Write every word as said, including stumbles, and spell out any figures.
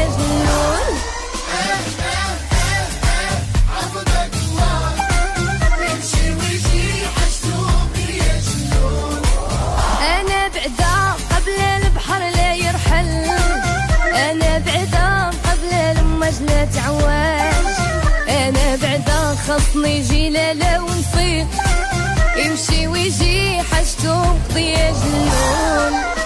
جنون. عبدك الله يمشي ويجي حشتوم يا جنون. أنا بعدا قبل البحر لا يرحل، أنا بعدا قبل الموج لا تعواج، أنا بعدا خصني جلالة ونصيب يمشي ويجي حاجته قضي يا جنون.